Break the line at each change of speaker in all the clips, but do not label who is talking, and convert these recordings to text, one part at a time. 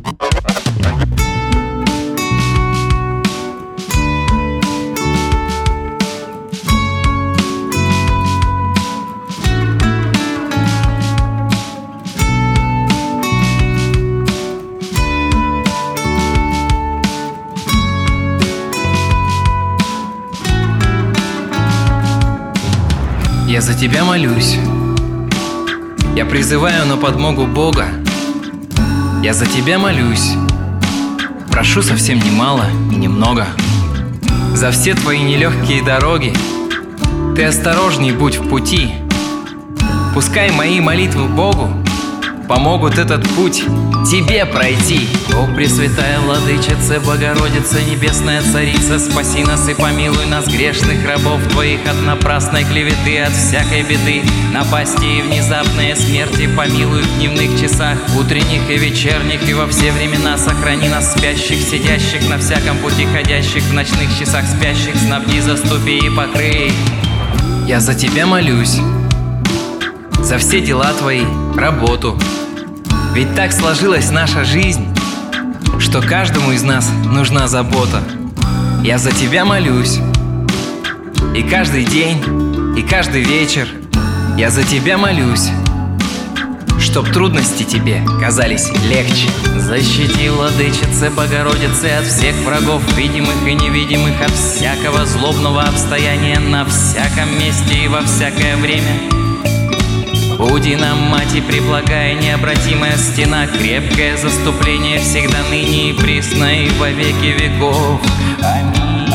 Я за тебя молюсь, я призываю на подмогу Бога. Я за тебя молюсь, прошу совсем немало и немного. За все твои нелегкие дороги ты осторожней будь в пути. Пускай мои молитвы Богу помогут этот путь тебе пройти. О, Пресвятая Владычица, Богородица, Небесная Царица, спаси нас и помилуй нас, грешных рабов Твоих, от напрасной клеветы, от всякой беды, напасти и внезапной смерти. Помилуй в дневных часах, утренних и вечерних, и во все времена сохрани нас, спящих, сидящих, на всяком пути ходящих, в ночных часах спящих, снабди, заступи и покрый. Я за тебя молюсь, за все дела твои, работу. Ведь так сложилась наша жизнь, что каждому из нас нужна забота. Я за тебя молюсь, и каждый день, и каждый вечер. Я за тебя молюсь, чтоб трудности тебе казались легче. Защити, Владычице, Богородице, от всех врагов, видимых и невидимых, от всякого злобного обстояния, на всяком месте и во всякое время. Буди нам, Мати преблагая, необратимая стена, крепкое заступление всегда ныне и присно и во веки веков. Аминь.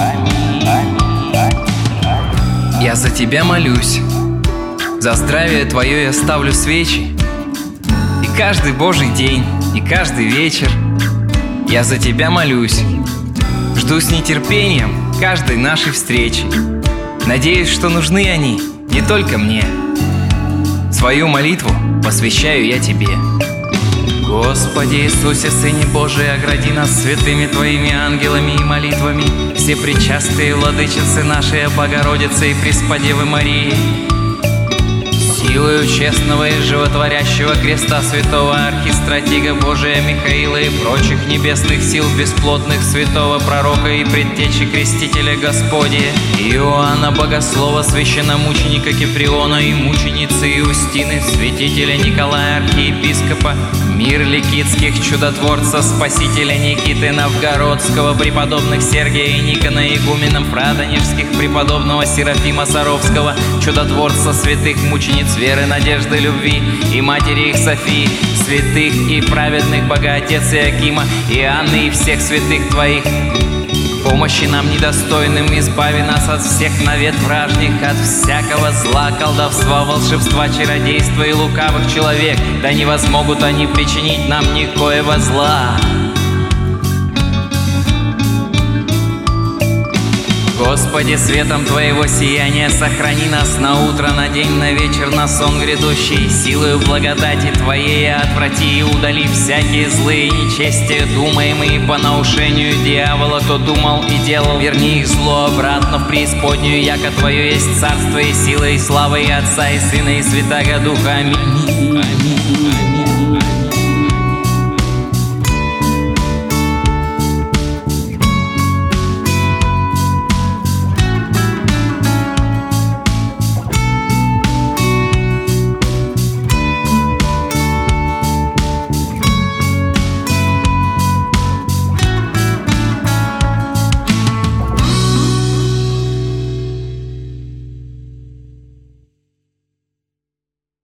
Я за тебя молюсь, за здравие твое я ставлю свечи, и каждый Божий день, и каждый вечер. Я за тебя молюсь, жду с нетерпением каждой нашей встречи. Надеюсь, что нужны они не только мне. Свою молитву посвящаю я тебе. Господи Иисусе, Сыне Божий, огради нас святыми Твоими ангелами и молитвами, всепречастые Владычицы нашей, Богородицы и Пресподевы Марии. Силою честного и животворящего креста святого архистратига Божия Михаила и прочих небесных сил бесплотных, святого пророка и предтечи крестителя Господия Иоанна Богослова, священномученика Киприона и мученицы Иустины, святителя Николая архиепископа, мир Ликитских, чудотворца Спасителя Никиты Новгородского, преподобных Сергия и Никона, игуменом Радонежских, преподобного Серафима Саровского, чудотворца святых мучениц веры, надежды, любви и матери их Софии, святых и праведных Богоотец Иакима и Анны и всех святых Твоих. Помощи нам недостойным, избави нас от всех навет вражних, от всякого зла, колдовства, волшебства, чародейства и лукавых человек, да не возмогут они причинить нам никоего зла. Господи, светом Твоего сияния сохрани нас на утро, на день, на вечер, на сон грядущий. Силою благодати Твоей отврати и удали всякие злые нечестия, думаемые по наушению дьявола, то думал и делал. Верни их зло обратно в преисподнюю, яко Твое есть царство и сила и слава и Отца и Сына и Святаго Духа. Аминь.